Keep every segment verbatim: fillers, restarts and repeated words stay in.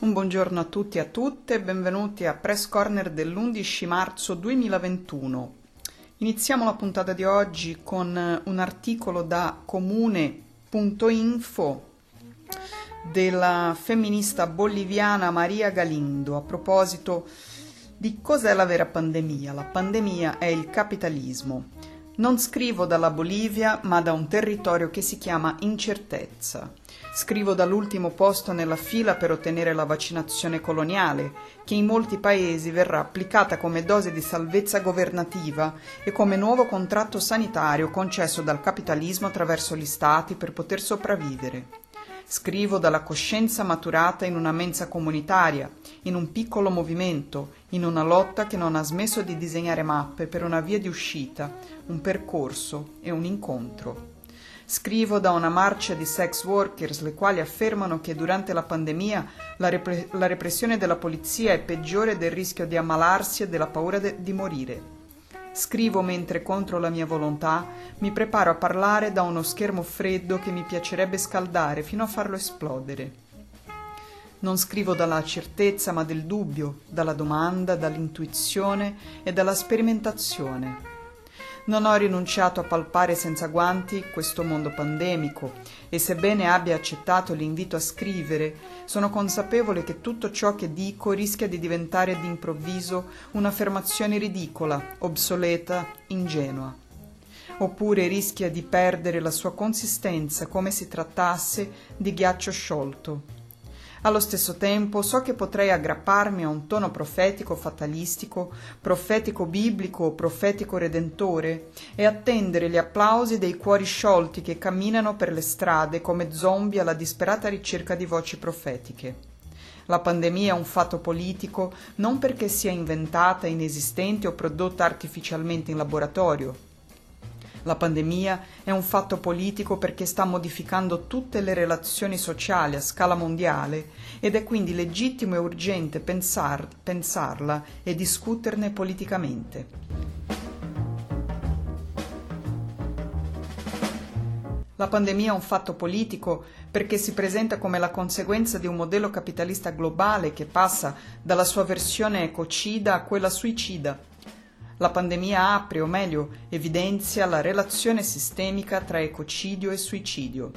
Un buongiorno a tutti e a tutte e benvenuti a Press Corner dell'undici marzo duemilaventuno. Iniziamo la puntata di oggi con un articolo da comune punto info della femminista boliviana Maria Galindo a proposito di cos'è la vera pandemia. La pandemia è il capitalismo. Non scrivo dalla Bolivia, ma da un territorio che si chiama incertezza. Scrivo dall'ultimo posto nella fila per ottenere la vaccinazione coloniale, che in molti paesi verrà applicata come dose di salvezza governativa e come nuovo contratto sanitario concesso dal capitalismo attraverso gli stati per poter sopravvivere. Scrivo dalla coscienza maturata in una mensa comunitaria, in un piccolo movimento, in una lotta che non ha smesso di disegnare mappe per una via di uscita, un percorso e un incontro. Scrivo da una marcia di sex workers, le quali affermano che durante la pandemia la, repre- la repressione della polizia è peggiore del rischio di ammalarsi e della paura de- di morire. Scrivo mentre, contro la mia volontà, mi preparo a parlare da uno schermo freddo che mi piacerebbe scaldare fino a farlo esplodere. Non scrivo dalla certezza ma del dubbio, dalla domanda, dall'intuizione e dalla sperimentazione. Non ho rinunciato a palpare senza guanti questo mondo pandemico e sebbene abbia accettato l'invito a scrivere, sono consapevole che tutto ciò che dico rischia di diventare d'improvviso un'affermazione ridicola, obsoleta, ingenua. Oppure rischia di perdere la sua consistenza come si trattasse di ghiaccio sciolto. Allo stesso tempo so che potrei aggrapparmi a un tono profetico fatalistico, profetico biblico o profetico redentore e attendere gli applausi dei cuori sciolti che camminano per le strade come zombie alla disperata ricerca di voci profetiche. La pandemia è un fatto politico non perché sia inventata, inesistente o prodotta artificialmente in laboratorio. La pandemia è un fatto politico perché sta modificando tutte le relazioni sociali a scala mondiale ed è quindi legittimo e urgente pensar, pensarla e discuterne politicamente. La pandemia è un fatto politico perché si presenta come la conseguenza di un modello capitalista globale che passa dalla sua versione ecocida a quella suicida. La pandemia apre, o meglio, evidenzia la relazione sistemica tra ecocidio e suicidio.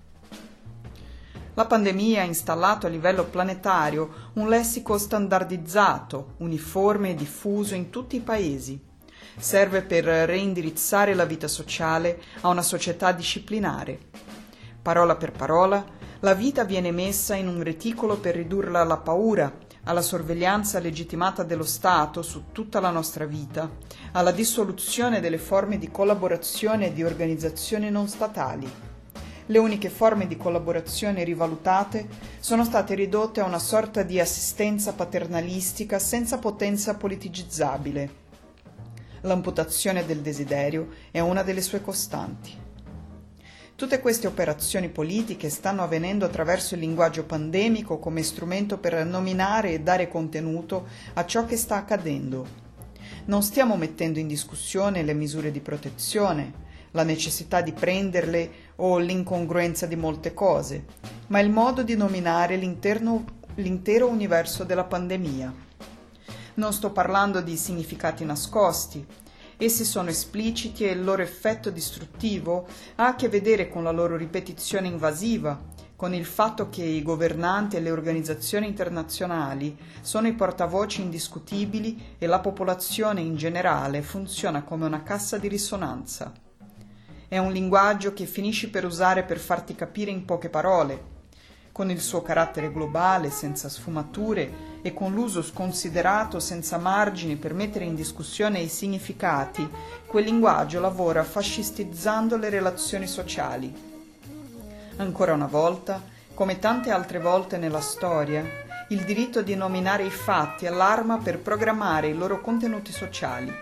La pandemia ha installato a livello planetario un lessico standardizzato, uniforme e diffuso in tutti i paesi. Serve per reindirizzare la vita sociale a una società disciplinare. Parola per parola, la vita viene messa in un reticolo per ridurla alla paura, alla sorveglianza legittimata dello Stato su tutta la nostra vita, alla dissoluzione delle forme di collaborazione e di organizzazioni non statali. Le uniche forme di collaborazione rivalutate sono state ridotte a una sorta di assistenza paternalistica senza potenza politicizzabile. L'amputazione del desiderio è una delle sue costanti. Tutte queste operazioni politiche stanno avvenendo attraverso il linguaggio pandemico come strumento per nominare e dare contenuto a ciò che sta accadendo. Non stiamo mettendo in discussione le misure di protezione, la necessità di prenderle o l'incongruenza di molte cose, ma il modo di nominare l'interno, l'intero universo della pandemia. Non sto parlando di significati nascosti. Essi sono espliciti e il loro effetto distruttivo ha a che vedere con la loro ripetizione invasiva, con il fatto che i governanti e le organizzazioni internazionali sono i portavoce indiscutibili e la popolazione in generale funziona come una cassa di risonanza. È un linguaggio che finisci per usare per farti capire in poche parole. Con il suo carattere globale, senza sfumature, e con l'uso sconsiderato senza margini per mettere in discussione i significati, quel linguaggio lavora fascistizzando le relazioni sociali. Ancora una volta, come tante altre volte nella storia, il diritto di nominare i fatti è l'arma per programmare i loro contenuti sociali.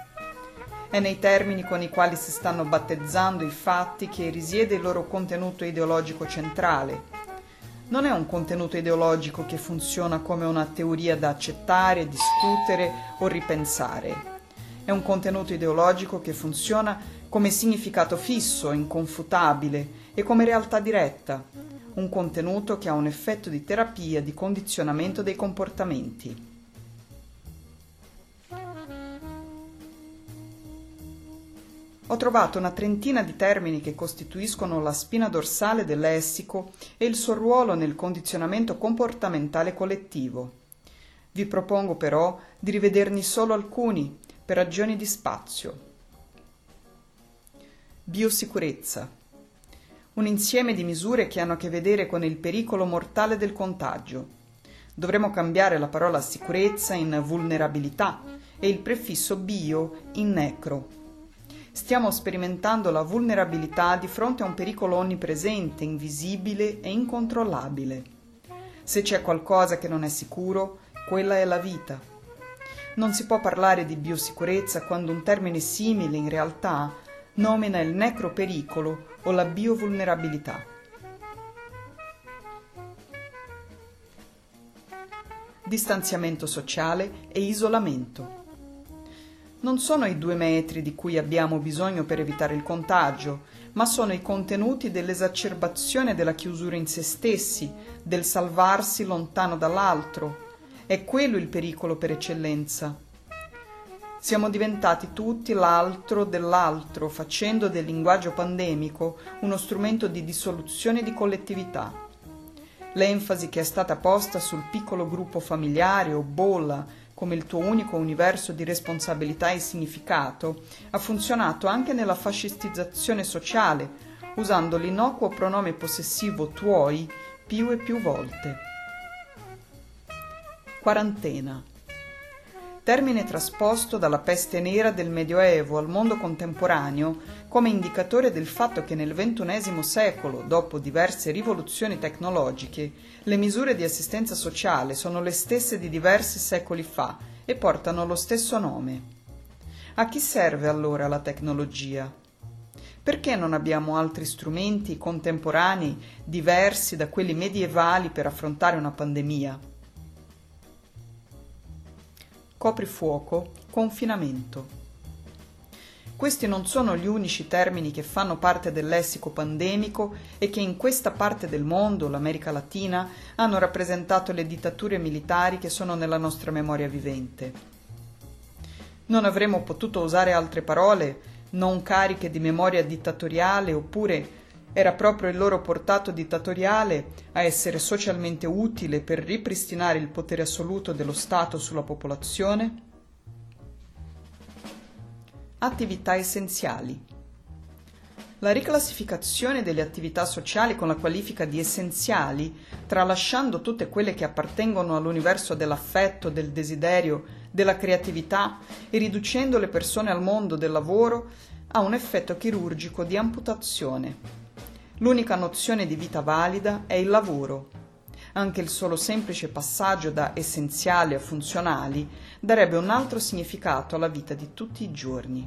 È nei termini con i quali si stanno battezzando i fatti che risiede il loro contenuto ideologico centrale. Non è un contenuto ideologico che funziona come una teoria da accettare, discutere o ripensare. È un contenuto ideologico che funziona come significato fisso, inconfutabile e come realtà diretta, un contenuto che ha un effetto di terapia di condizionamento dei comportamenti. Ho trovato una trentina di termini che costituiscono la spina dorsale del lessico e il suo ruolo nel condizionamento comportamentale collettivo. Vi propongo però di rivederne solo alcuni per ragioni di spazio. Biosicurezza. Un insieme di misure che hanno a che vedere con il pericolo mortale del contagio. Dovremmo cambiare la parola sicurezza in vulnerabilità e il prefisso bio in necro. Stiamo sperimentando la vulnerabilità di fronte a un pericolo onnipresente, invisibile e incontrollabile. Se c'è qualcosa che non è sicuro, quella è la vita. Non si può parlare di biosicurezza quando un termine simile in realtà nomina il necropericolo o la biovulnerabilità. Distanziamento sociale e isolamento. Non sono i due metri di cui abbiamo bisogno per evitare il contagio, ma sono i contenuti dell'esacerbazione della chiusura in se stessi, del salvarsi lontano dall'altro. È quello il pericolo per eccellenza. Siamo diventati tutti l'altro dell'altro, facendo del linguaggio pandemico uno strumento di dissoluzione di collettività. L'enfasi che è stata posta sul piccolo gruppo familiare o bolla come il tuo unico universo di responsabilità e significato, ha funzionato anche nella fascistizzazione sociale, usando l'innocuo pronome possessivo tuoi più e più volte. Quarantena. Termine trasposto dalla peste nera del Medioevo al mondo contemporaneo come indicatore del fatto che nel ventunesimo secolo, dopo diverse rivoluzioni tecnologiche, le misure di assistenza sociale sono le stesse di diversi secoli fa e portano lo stesso nome. A chi serve allora la tecnologia? Perché non abbiamo altri strumenti contemporanei diversi da quelli medievali per affrontare una pandemia? Coprifuoco, confinamento. Questi non sono gli unici termini che fanno parte del lessico pandemico e che in questa parte del mondo, l'America Latina, hanno rappresentato le dittature militari che sono nella nostra memoria vivente. Non avremmo potuto usare altre parole, non cariche di memoria dittatoriale, oppure era proprio il loro portato dittatoriale a essere socialmente utile per ripristinare il potere assoluto dello Stato sulla popolazione? Attività essenziali. La riclassificazione delle attività sociali con la qualifica di essenziali, tralasciando tutte quelle che appartengono all'universo dell'affetto, del desiderio, della creatività e riducendo le persone al mondo del lavoro, ha un effetto chirurgico di amputazione. L'unica nozione di vita valida è il lavoro. Anche il solo semplice passaggio da essenziali a funzionali darebbe un altro significato alla vita di tutti i giorni.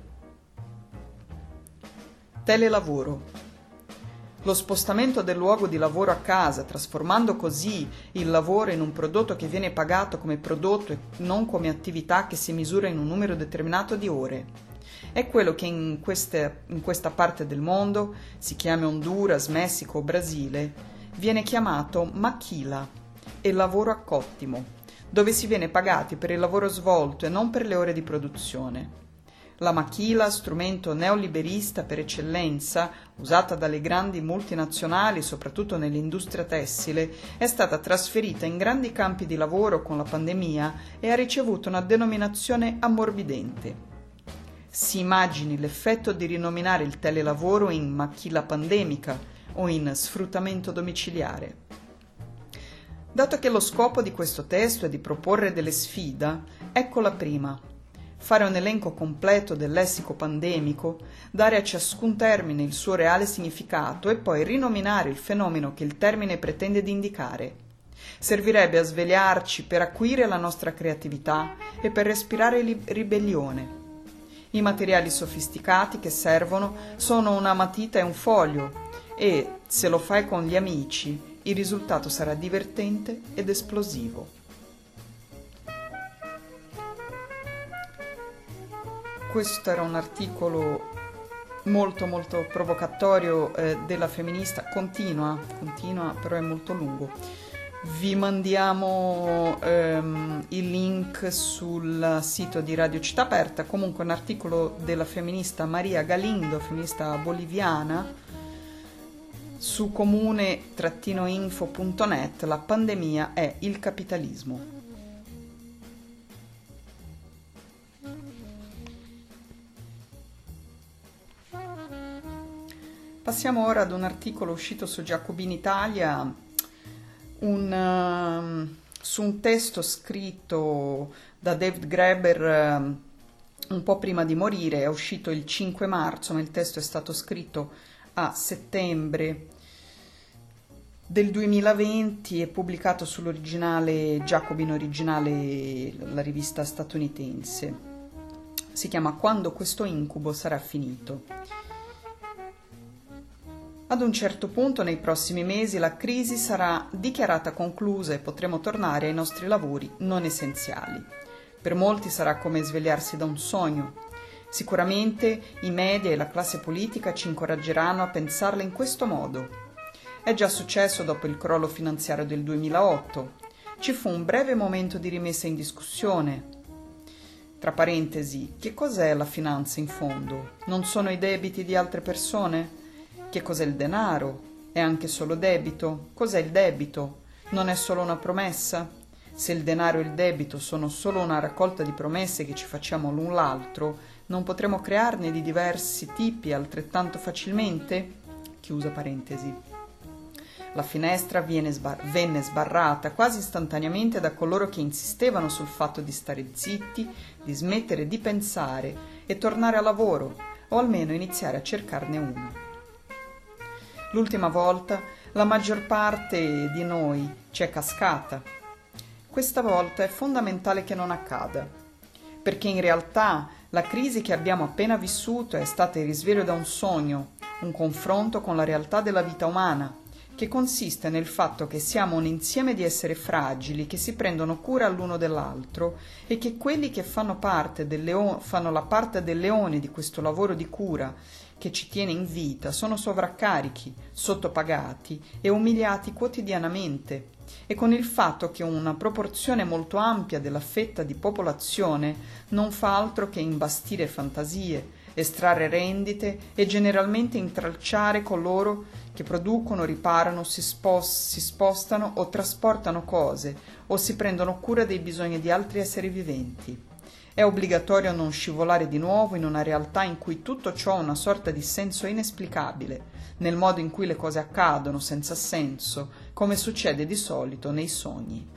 Telelavoro. Lo spostamento del luogo di lavoro a casa, trasformando così il lavoro in un prodotto che viene pagato come prodotto e non come attività che si misura in un numero determinato di ore. È quello che in, queste, in questa parte del mondo, si chiami Honduras, Messico o Brasile, viene chiamato maquila e lavoro a cottimo, dove si viene pagati per il lavoro svolto e non per le ore di produzione. La maquila, strumento neoliberista per eccellenza, usata dalle grandi multinazionali, soprattutto nell'industria tessile, è stata trasferita in grandi campi di lavoro con la pandemia e ha ricevuto una denominazione ammorbidente. Si immagini l'effetto di rinominare il telelavoro in maquila pandemica o in sfruttamento domiciliare. Dato che lo scopo di questo testo è di proporre delle sfide, ecco la prima. Fare un elenco completo del lessico pandemico, dare a ciascun termine il suo reale significato e poi rinominare il fenomeno che il termine pretende di indicare. Servirebbe a svegliarci per acuire la nostra creatività e per respirare li- ribellione. I materiali sofisticati che servono sono una matita e un foglio e, se lo fai con gli amici, il risultato sarà divertente ed esplosivo. Questo era un articolo molto molto provocatorio eh, della femminista, continua, continua, però è molto lungo. Vi mandiamo ehm, il link sul sito di Radio Città Aperta, comunque un articolo della femminista Maria Galindo, femminista boliviana, su comune info punto net. La pandemia è il capitalismo. Passiamo ora ad un articolo uscito su Jacobin Italia, un, uh, su un testo scritto da David Graeber uh, un po' prima di morire. È uscito il cinque marzo, ma il testo è stato scritto a settembre del duemilaventi e pubblicato sull'originale Jacobin originale, la rivista statunitense. Si chiama Quando questo incubo sarà finito. Ad un certo punto, nei prossimi mesi, la crisi sarà dichiarata conclusa e potremo tornare ai nostri lavori non essenziali. Per molti sarà come svegliarsi da un sogno. Sicuramente i media e la classe politica ci incoraggeranno a pensarla in questo modo. È già successo dopo il crollo finanziario del duemilaotto. Ci fu un breve momento di rimessa in discussione. Tra parentesi, che cos'è la finanza in fondo? Non sono i debiti di altre persone? Che cos'è il denaro? È anche solo debito? Cos'è il debito? Non è solo una promessa? Se il denaro e il debito sono solo una raccolta di promesse che ci facciamo l'un l'altro, non potremo crearne di diversi tipi altrettanto facilmente? Chiusa parentesi. La finestra viene sbar- venne sbarrata quasi istantaneamente da coloro che insistevano sul fatto di stare zitti, di smettere di pensare e tornare al lavoro, o almeno iniziare a cercarne uno. L'ultima volta la maggior parte di noi ci è cascata. Questa volta è fondamentale che non accada, perché in realtà la crisi che abbiamo appena vissuto è stata il risveglio da un sogno, un confronto con la realtà della vita umana, che consiste nel fatto che siamo un insieme di esseri fragili che si prendono cura l'uno dell'altro e che quelli che fanno parte del leone, fanno la parte del leone di questo lavoro di cura che ci tiene in vita sono sovraccarichi, sottopagati e umiliati quotidianamente, e con il fatto che una proporzione molto ampia della fetta di popolazione non fa altro che imbastire fantasie, estrarre rendite e generalmente intralciare coloro che producono, riparano, si, spos- si spostano o trasportano cose o si prendono cura dei bisogni di altri esseri viventi. È obbligatorio non scivolare di nuovo in una realtà in cui tutto ciò ha una sorta di senso inesplicabile, nel modo in cui le cose accadono senza senso, come succede di solito nei sogni.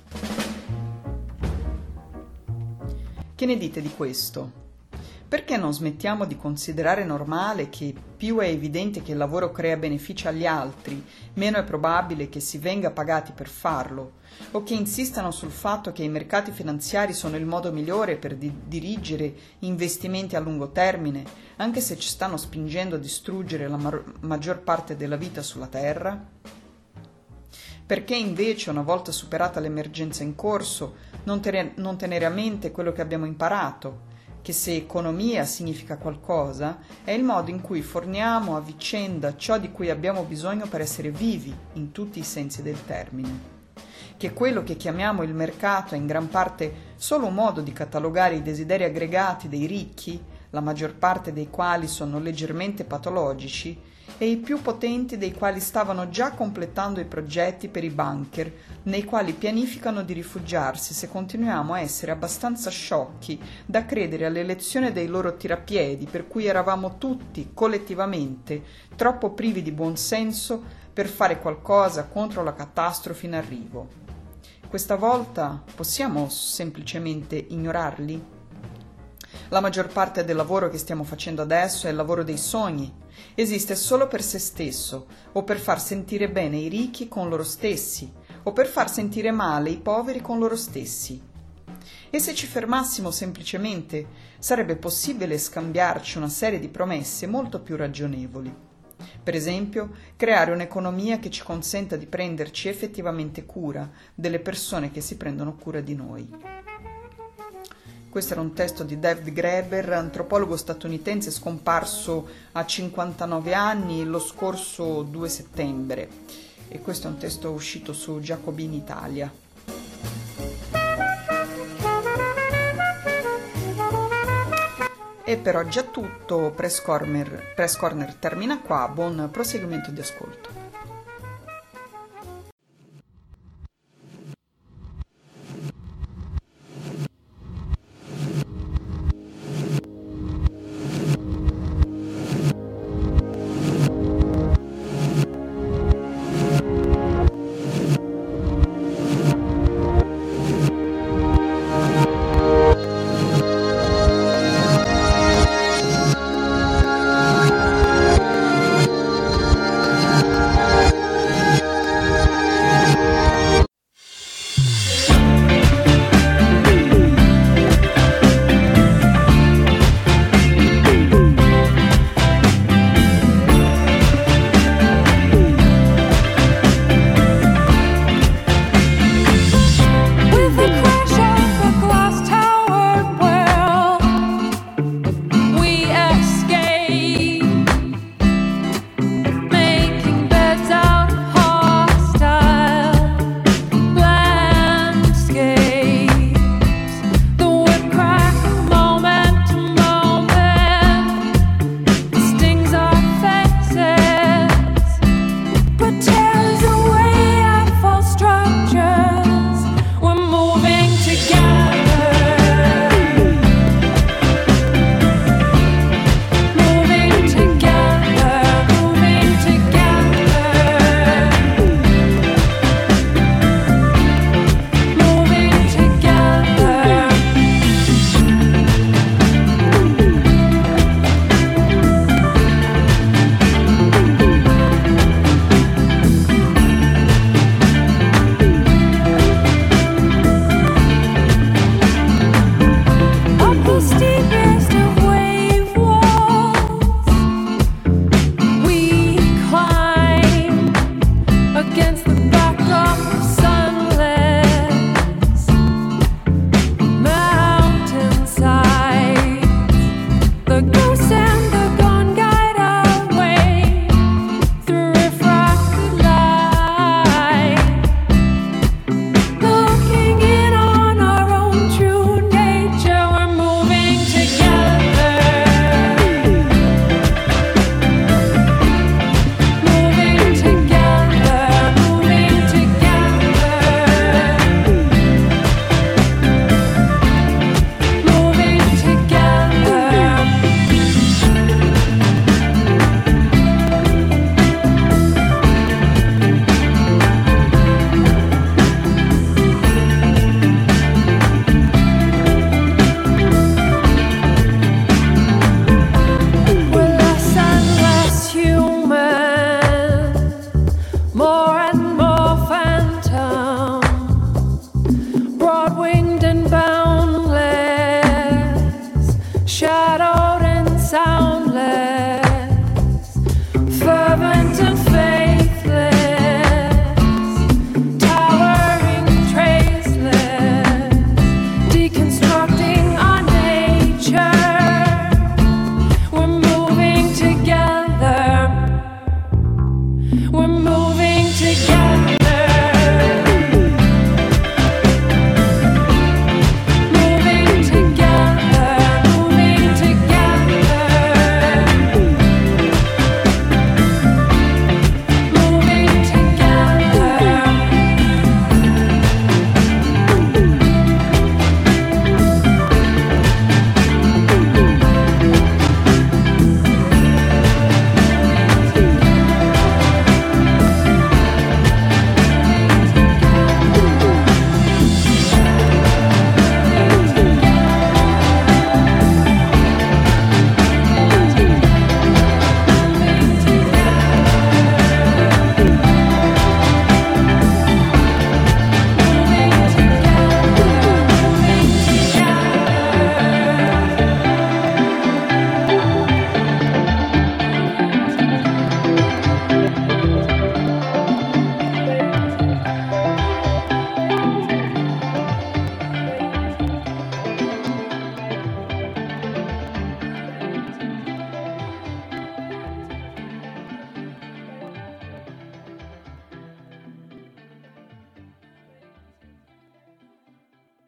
Che ne dite di questo? Perché non smettiamo di considerare normale che più è evidente che il lavoro crea benefici agli altri, meno è probabile che si venga pagati per farlo, o che insistano sul fatto che i mercati finanziari sono il modo migliore per di- dirigere investimenti a lungo termine, anche se ci stanno spingendo a distruggere la mar- maggior parte della vita sulla Terra? Perché invece, una volta superata l'emergenza in corso, non, tenere, non tenere a mente quello che abbiamo imparato, che se economia significa qualcosa, è il modo in cui forniamo a vicenda ciò di cui abbiamo bisogno per essere vivi in tutti i sensi del termine. Che quello che chiamiamo il mercato è in gran parte solo un modo di catalogare i desideri aggregati dei ricchi, la maggior parte dei quali sono leggermente patologici, e i più potenti dei quali stavano già completando i progetti per i bunker, nei quali pianificano di rifugiarsi se continuiamo a essere abbastanza sciocchi da credere all'elezione dei loro tirapiedi, per cui eravamo tutti, collettivamente, troppo privi di buonsenso per fare qualcosa contro la catastrofe in arrivo. Questa volta possiamo semplicemente ignorarli? La maggior parte del lavoro che stiamo facendo adesso è il lavoro dei sogni. Esiste solo per se stesso, o per far sentire bene i ricchi con loro stessi, o per far sentire male i poveri con loro stessi. E se ci fermassimo semplicemente, sarebbe possibile scambiarci una serie di promesse molto più ragionevoli. Per esempio, creare un'economia che ci consenta di prenderci effettivamente cura delle persone che si prendono cura di noi. Questo era un testo di David Graeber, antropologo statunitense scomparso a cinquantanove anni lo scorso due settembre. E questo è un testo uscito su Giacobin Italia. E per oggi è tutto, Press Corner, Press Corner termina qua, buon proseguimento di ascolto.